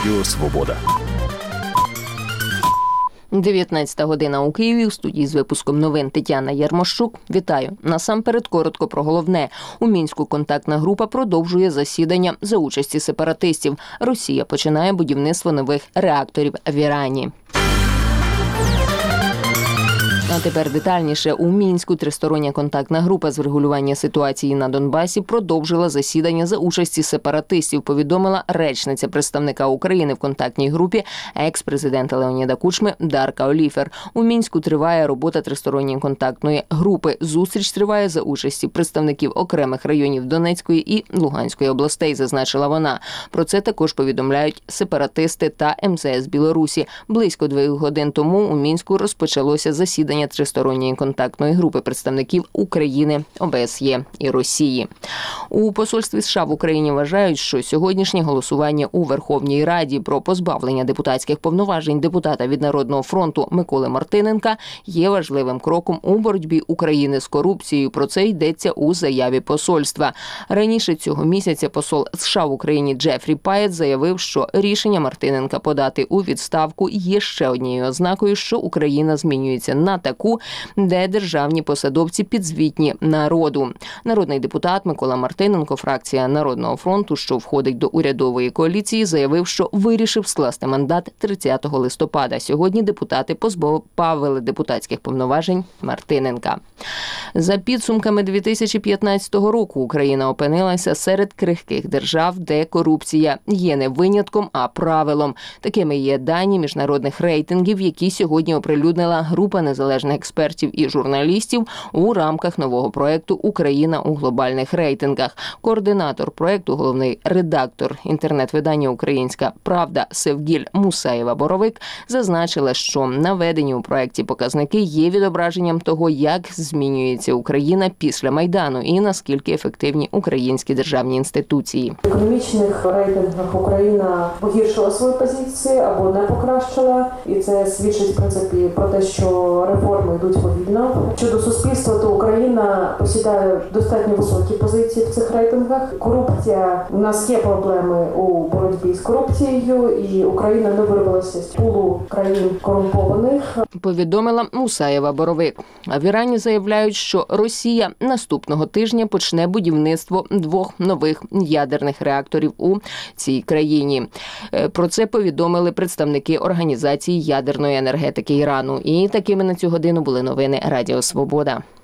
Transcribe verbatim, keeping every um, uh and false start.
Радіо Свобода. дев'ятнадцята година у Києві. У студії з випуском новин Тетяна Ярмощук. Вітаю. Насамперед коротко про головне. У Мінську контактна група продовжує засідання за участі сепаратистів. Росія починає будівництво нових реакторів в Ірані. А тепер детальніше. У Мінську тристороння контактна група з врегулювання ситуації на Донбасі продовжила засідання за участі сепаратистів, повідомила речниця представника України в контактній групі екс-президента Леоніда Кучми Дарка Оліфер. У Мінську триває робота тристоронньої контактної групи. Зустріч триває за участі представників окремих районів Донецької і Луганської областей, зазначила вона. Про це також повідомляють сепаратисти та ем зе ес Білорусі. Близько двох годин тому у Мінську розпочалося засідання тристоронньої контактної групи представників України, о бе ес є і Росії. У посольстві США в Україні вважають, що сьогоднішнє голосування у Верховній Раді про позбавлення депутатських повноважень депутата від Народного фронту Миколи Мартиненка є важливим кроком у боротьбі України з корупцією. Про це йдеться у заяві посольства. Раніше цього місяця посол США в Україні Джефрі Паєт заявив, що рішення Мартиненка подати у відставку є ще однією ознакою, що Україна змінюється на таку, де державні посадовці підзвітні народу. Народний депутат Микола Мартиненко, фракція Народного фронту, що входить до урядової коаліції, заявив, що вирішив скласти мандат тридцятого листопада. Сьогодні депутати позбавили депутатських повноважень Мартиненка. За підсумками дві тисячі п'ятнадцятого року Україна опинилася серед крихких держав, де корупція є не винятком, а правилом. Такими є дані міжнародних рейтингів, які сьогодні оприлюднила група незалежних експертів і журналістів у рамках нового проєкту «Україна у глобальних рейтингах». Координатор проєкту, головний редактор інтернет-видання «Українська правда» Севгіль Мусаєва-Боровик зазначила, що наведені у проєкті показники є відображенням того, як змінюється Україна після Майдану і наскільки ефективні українські державні інституції. В економічних рейтингах Україна погіршила свої позиції або не покращила, і це свідчить в принципі про те, що реформи йдуть повільно. Щодо суспільства, то Україна посідає достатньо високі позиції в цих рейтингах. Корупція, у нас є проблеми у боротьбі з корупцією, і Україна не вирвалася з пулу країн корумпованих. Повідомила Мусаєва-Боровик. А в Ірані заявляють, що Росія наступного тижня почне будівництво двох нових ядерних реакторів у цій країні. Про це повідомили представники Організації ядерної енергетики Ірану. І такими на цю годину були новини Радіо Свобода.